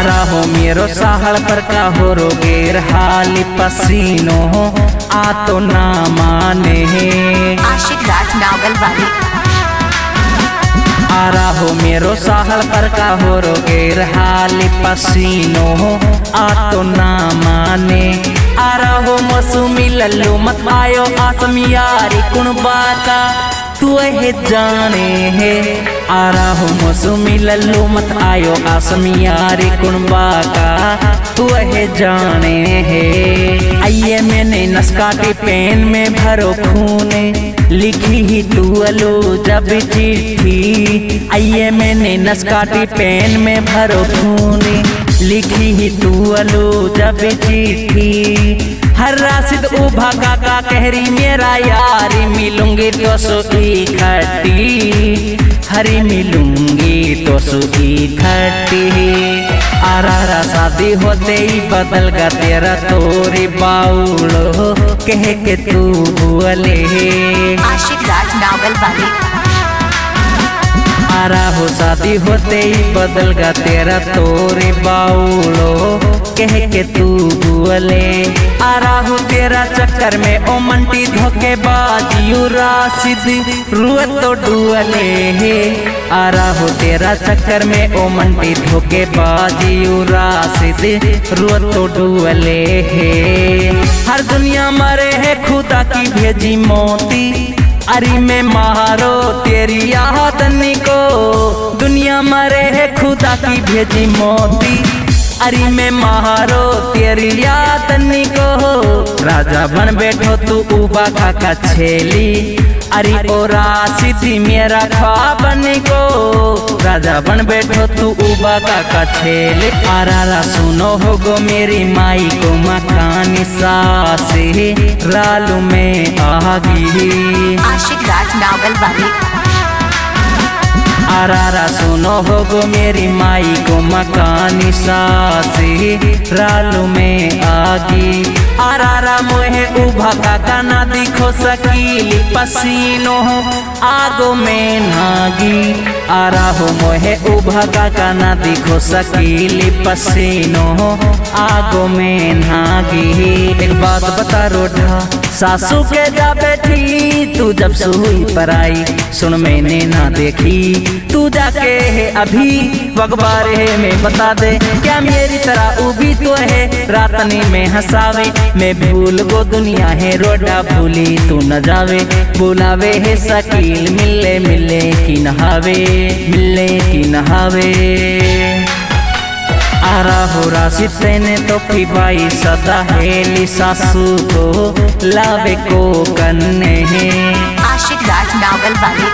आरा हो मेरो साहल पर का हो रोगेर हाली पसीनो आ तो ना माने आशिक राज नावल वाली। आरा हो मेरो साहल पर का हो रोगेर हाली पसीनो आ तो ना माने। आरा हो मौसमी लल्लू मत आयो आसम यारी कुण बाका तू है जाने है। आरा हो मौसमी लल्लू मत आयो आसम यारी कुण बाका तू है जाने है। आइए मैंने नस्काटी पेन में भरो खूने लिखी ही तू अलो जब चिट्ठी। आइए मैंने नस्काटी पेन में भरो खूने लिखी ही तू अलो जब चिट्ठी। हर राशिद उभा काका कहरी मेरा यारी मिलूंगी तो सुई खट्टी हरी मिलूंगी तो सुई खट्टी। आरा शादी होते ही बदल गा तेरा तोरी बाउलो कह के तू बोले आशिक राज नावल वाली। आरा हो शादी होते ही बदल गा तेरा तोरे बाउलो कह के तू बोले। आरा हो तेरा चक्कर में ओ मंटी धोखेबाजी राशिद रुए तो डुअले है। आरा हो तेरा चक्कर में ओ मंटी धोखेबाजी राशिद रुए तो डुअले है। हर दुनिया मरे है खुदा की भेजी मोती अरे मैं मारो तेरी यादनी को। दुनिया मरे है खुदा की भेजी मोती अरे मैं मारो तेरी यादनी को। राजा बन बैठो तू उबा काका छेली अरे ओ राशिदी मेरा ख्वाबनी को। राजा बन बैठो तू उबा काका छेली। आरा सुनो हो गो मेरी माई को मकानी सासे रालू में आगी आशिक राज नावल वाली। आरा सुनो हो गो मेरी माई को मकानी सासे रालू में आगी। आरा मोहे उभा काका ना दिखो सकीली पसीनो आगो में नागी। आरा हो मोहे उभा काका ना दिखो सकीली पसीनो आगो में नागी। एक बात बता रोढ़ा सासू के जा बैठी तू जब सुई पर आई सुन मैंने ना देखी तू जाके है अभी वगबारे में बता दे क्या मेरी तरह उभी तो है रातनी में हंसावे। मैं भूल गो दुनिया है रोडा भूली तू न जावे बुलावे है शकील मिले मिले की नहावे मिले की नहावे। आरा हो राशि तेने तो पिबाई सदा हेली सासू को लावे को कन्ने है आशिक राज नावल वाली।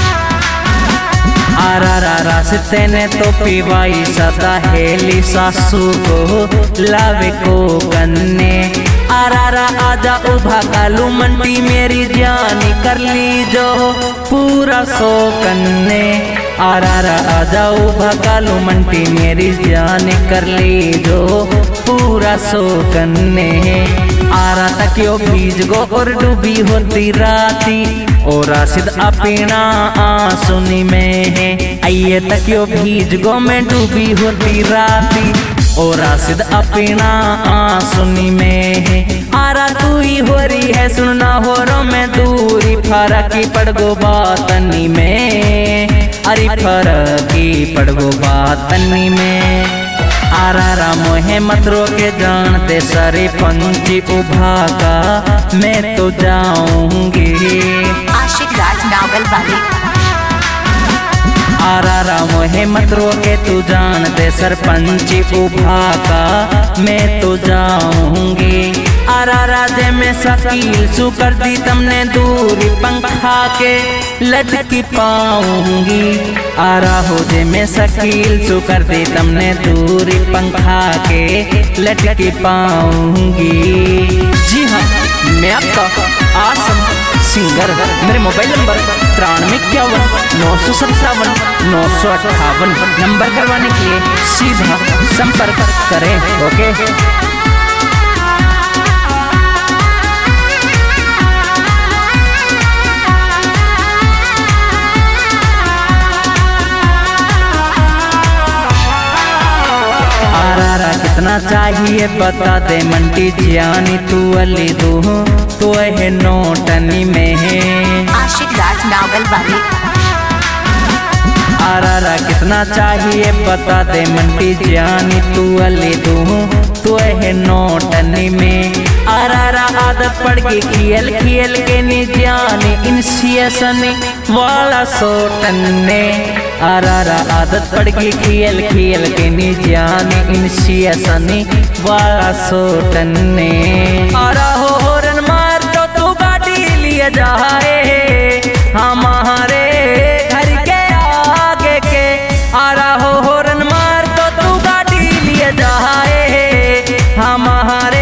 आरा राशि तेने तो पिबाई सदा हेली सासू को लावे को कन्ने। आरा आजा उभा कालू मंटी मेरी जानी कर ली जो पूरा सो कन्ने। आरा आजा उभा कालू मंटी मेरी जानी कर ली जो पूरा सो कन्ने। आरा तकियो भीज गो और डूबी होती राती और राशिद अपना आंसुनी में है। आइए तकियो भीज गो मैं डूबी होती राती और राशिद अपना आंसुनी में है। आरा तू ही हो रही है सुनना हो रो मैं दूरी फरकी पड़ गो बातनी में अरे फरकी पड़ गो बातनी में। आरा मोहे मत रोके जानते सारे पंछी उभा का मैं तो जाऊंगी आशिक राज नावल वाली। आरा मोहे मत रोके तू जानते सरपंची उभा का मैं तो जाऊंगी। आरा राजे में शकील सु कर दी तुमने दूरी पंखा के लटकी पाऊंगी। आरा हो जे में शकील सु कर दी तुमने दूरी पंखा के लटकी पाऊंगी। जी हाँ मैं आपका आसम सिंगर। मेरे मोबाइल नंबर 9351 नंबर करवाने के लिए सीधा संपर्क करें। ओके कितना चाहिए बता दे मंटी जानी तू अली दू तो है नोटनी में है आशिक राज नावल वाली। आरारा कितना चाहिए बता दे मंटी जानी तू अली दू तो है नोटनी में। आरारा आदत पड़ गई खेल खेल के नी जानी इनिशिएशन वाला सोटने। आरारा आदत पड़ गई खेल खेल के नी जानी इनिशिएशन वाला सोटने। आरा हो हॉर्न मार तो तू गाड़ी लिए जाए हमारे घर के आगे के। आरा हो हॉर्न मार तो तू गाड़ी लिए जाए हमारे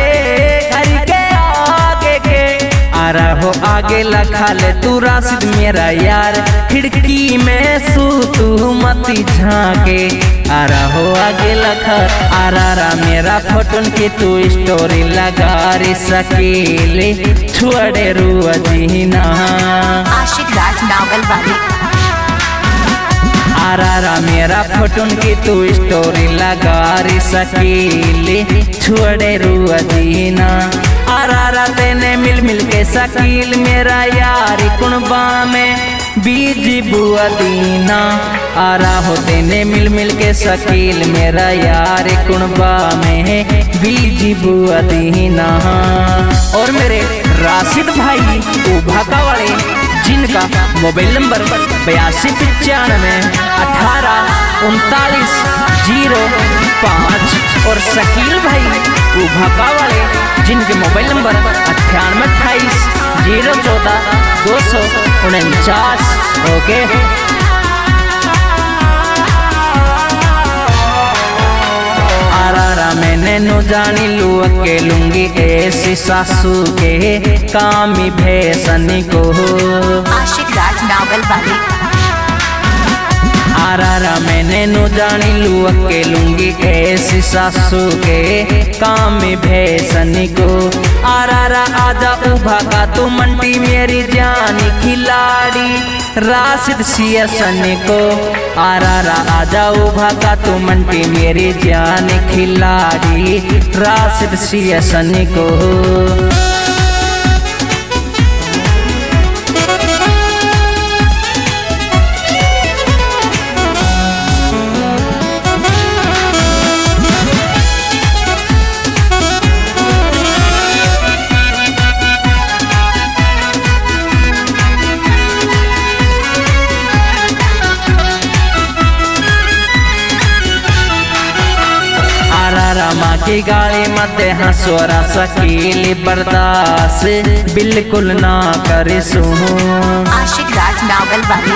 आरा हो आगे लखा ले तू राशिद मेरा यार खिड़की में सू तू मती झाके। आरा हो आगे लखा आरारा मेरा फोटोन की तू स्टोरी लगा रे सकेले छोड़े रुआ जीना। आशिक राज नावल वाली। आरारा मेरा फोटोन की तू स्टोरी लगा रे सकेले छोड़े रुआ जीना। आरारा तेने मिल मिल के शकील मेरा यार कुणबा में बीज बुआ दीना। आरा हो तेने मिल मिल के शकील मेरा यार कुणबा में बीज बुआ दीना। और मेरे राशिद भाई उभाका वाले जिनका मोबाइल नंबर 8295183905 और शकील भाई उभाका वाले जिनके मोबाइल नंबर 9828014249। ओके आरारा मैंने नो जानी लू अकेलूंगी ऐसी सासू के कामी भैसनी को। आशिक राज नावल वाली। आरारा मैंने नो जानी लू अकेलूंगी ऐसी सासू के कामी भैसनी को। आरारा आजा उभा का तू मंटी मेरी जानी खिलाड़ी राशिद सियासनी को। आरारा आजा उभा का तू मंटी मेरी जानी खिलाड़ी राशिद सियासनी को। रामा की गाली मत हंसोरा शकील बर्दाश्त बिल्कुल ना करे सू। आशिक राज नावल वाली।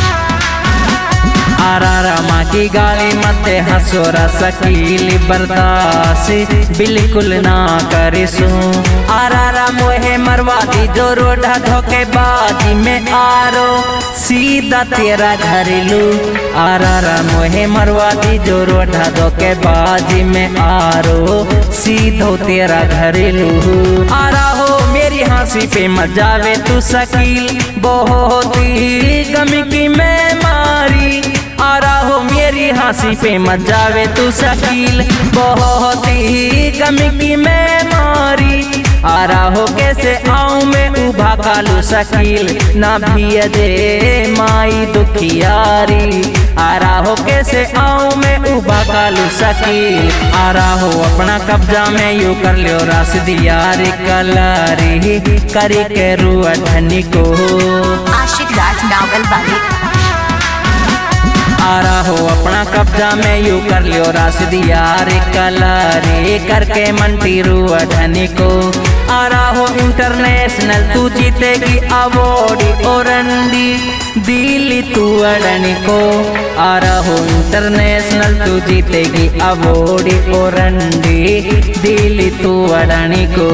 आरारा माँ की गाली मत हंसोरा शकील बर्दाश्त बिल्कुल ना करे सू। आरारा मोहे मरवा दी जो रोडा धोखेबाजी में आरो सीधा तेरा घरेलू। आरारा मोहे मरवा दी जो रोडा धोखेबाजी में आरो सीधो तेरा घरेलू। आरा हो मेरी हंसी पे मत जावे तू शकील बहुत ही गम की मैं मारी। आरा हो मेरी हंसी पे मत जावे तू शकील बहुत ही गम की मैं मारी। आरा हो कैसे आऊं मैं उभा कालू शकील ना भी दे माई दुखियारी। आरा हो कैसे आऊं मैं उभा कालू शकील। आरा हो अपना कब्जा में यू कर लियो राशिद यार कलारी करी के रुआ धनी को। आशिक राज नावल वाली। आरा हो अपना कब्जा में यू कर लियो राशिद यार कलारी करके मंटी रुआ धनी को। आरा हो इंटरनेशनल तू जीतेगी अवार्ड और दिल्ली तू अड़नी को। आरा हो इंटरनेशनल तू जीतेगी अवार्ड और दिल्ली तू अड़नी को।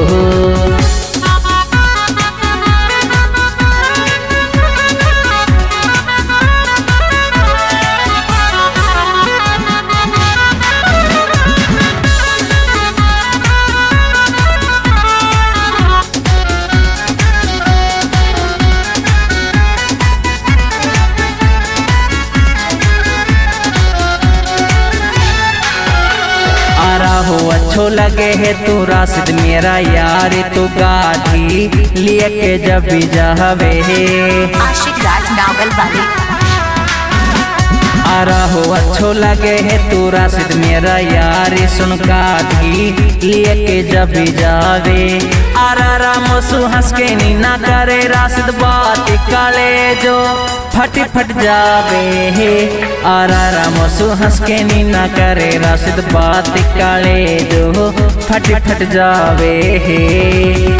हो अच्छो लगे है तू राशिद मेरा यार तू गाड़ी लिए के जब भी जावे आशिक राज नावल वाले। आरा हो अच्छो लगे है तू राशिद मेरा यार सुन गाड़ी लिए के जब भी जावे। आरा रामसु हंस के नीना करे राशिद बात काले जो फट फट जावे है। आरा रामसु हंस के नीना करे राशिद बात काले जो फट फट जावे है।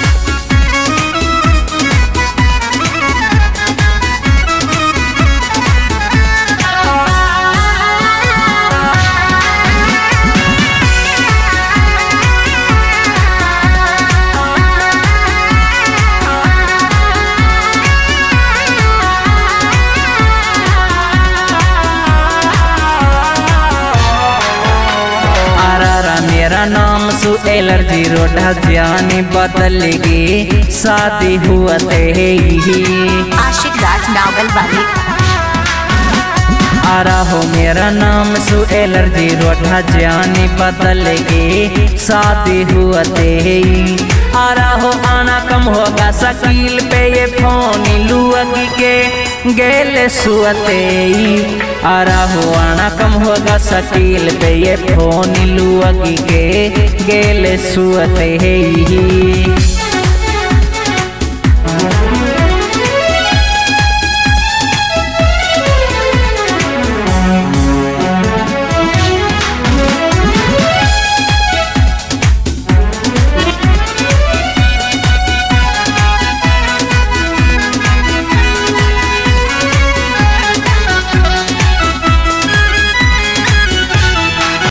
मेरा नाम सु एलर्जी रोडा जानी बदलेगी शादी हुआ ते ही। आशिक राज नावल वाले। आरा हो मेरा नाम सु एलर्जी रोडा जानी बदलेगी शादी हुआ ते ही। आरा हो आना कम होगा शकील पे ये फोन लुअगी के गेले सुअते। आरा हो आना कम होगा शकील पे ये फोन लुअगी के गेले सुअते।